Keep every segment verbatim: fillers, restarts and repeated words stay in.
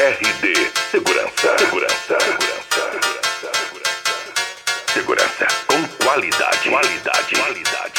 R D Segurança. Segurança. Segurança. Segurança com qualidade. Qualidade. Qualidade.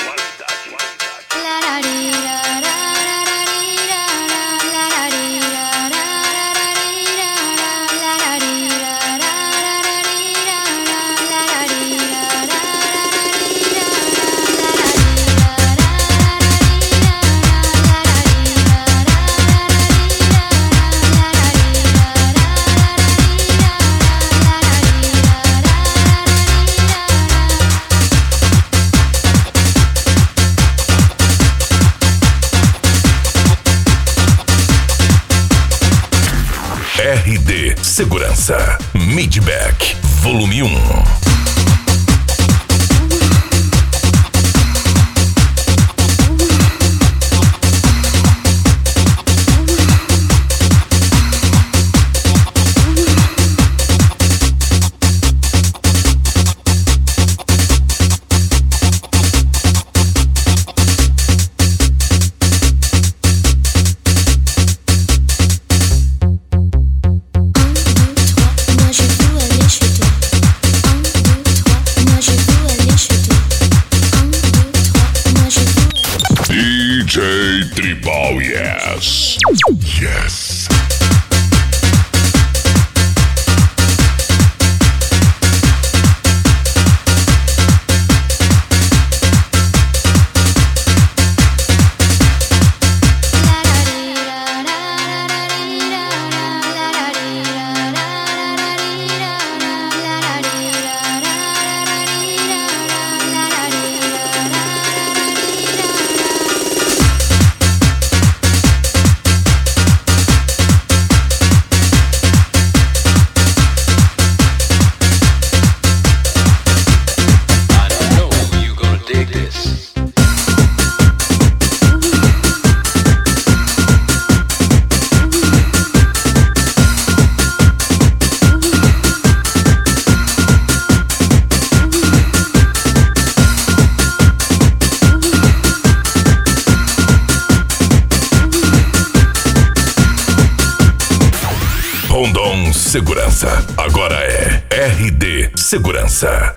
R D Segurança Midback Volume um. D J Tribal, yes. Yes. Rondon Segurança, agora é R D Segurança.